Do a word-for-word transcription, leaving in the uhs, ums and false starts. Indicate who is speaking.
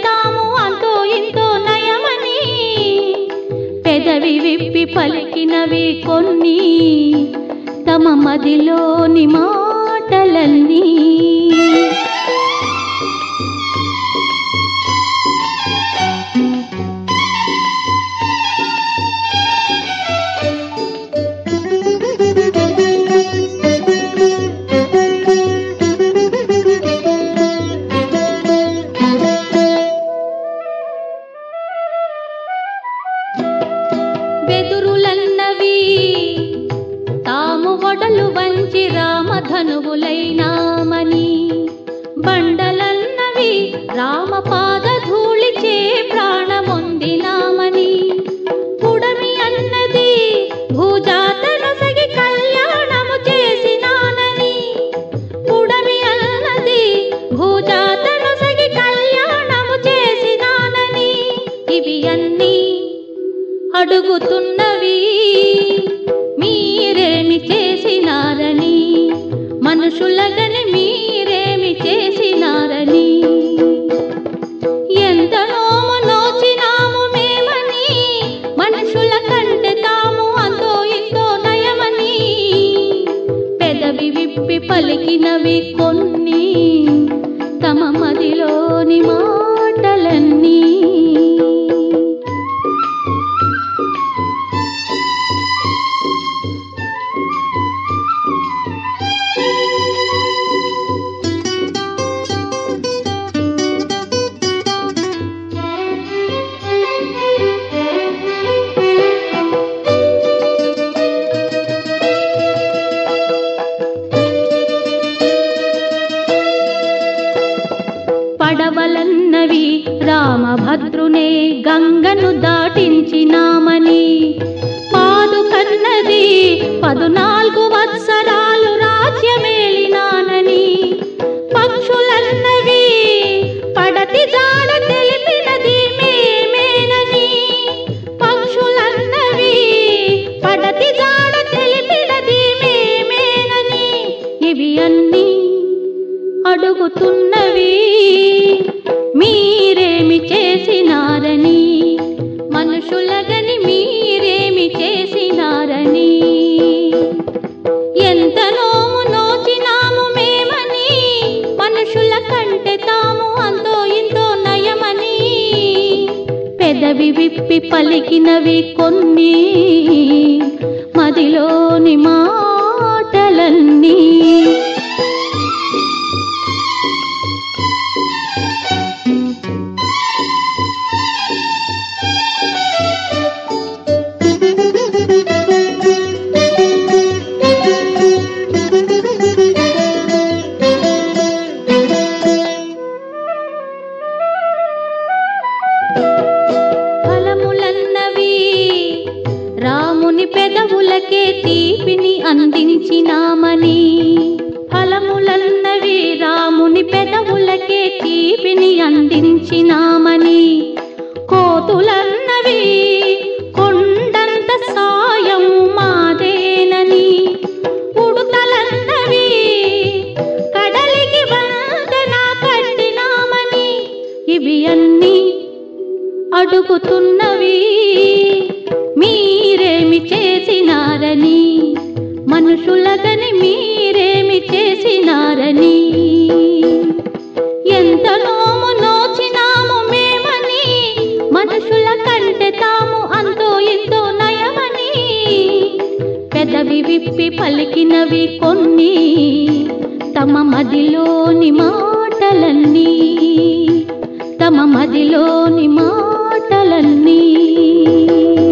Speaker 1: తాము అంతో ఇంతో నయమని పెదవి విప్పి పలికినవి కొన్ని తమ మదిలోని మాటలన్నీ. బెదురులన్నవి తాము ఒడలు వంచి రామధనువులైనామని, బండలన్నవి రామపాద ధూళిచే ప్రాణమొందినామని, పుడమి అన్నది భూజాతను సగి కళ్యాణము చేసినానని, పుడమి అన్నది భూజాతను సగి కళ్యాణము చేసినానని, ఇవి అన్నీ అడుగుతున్నవి మీరేమి చేసినారని, మనుషులగని మీరేమి చేసినారని. ఎంత నోము నోచినాము మేమని, మనుషుల కంటే తాము అంతో ఇంతో నయమని పెదవి విప్పి పలికినవి కొన్ని తమ మదిలోని మాటలన్నీ. పడవలన్నవి రామభద్రునే గంగను దాటించినామని, పాదుకన్నది పదునాలుగు వత్సరాలు రాజ్యమేలినానని, పక్షులన్నవి పడతి జాడ తెలిపినది మేమేనని, పక్షులన్నవి పడతి జాడ తెలిపినది మేమేనని, ఇవి అన్నీ అడుగుతున్నవి మీరేమి చేసినారని, మనుషులగని మీరేమి చేసినారని. ఎంత నోము నోచినాము మేమని, మనుషుల కంటే తాము అంతో ఇంతో నయమని పెదవి విప్పి పలికినవి కొన్ని మదిలోని మాటలన్నీ. రాముని పెదవులకే తీపిని అందించినామని, ఫలములన్నవి రాముని పెదవులకే తీపిని అందించినామని, కోతులన్నవి కొండంత సాయం మాదేనని, ఉడుతలన్నవి కడలికి వంతెన కట్టినామని, ఇవి అన్నీ అడుగుతున్నవి మీరేమి చేసినారని, మనుషులగని మీరేమి చేసినారని. ఎంత నోము నోచినాము మేమని, మనుషుల కంటే తాము అంతో ఇంతో నయమని పెదవి విప్పి పలికినవి కొన్ని తమ మదిలోని మాటలన్నీ, తమ మదిలోని మాటలన్నీ.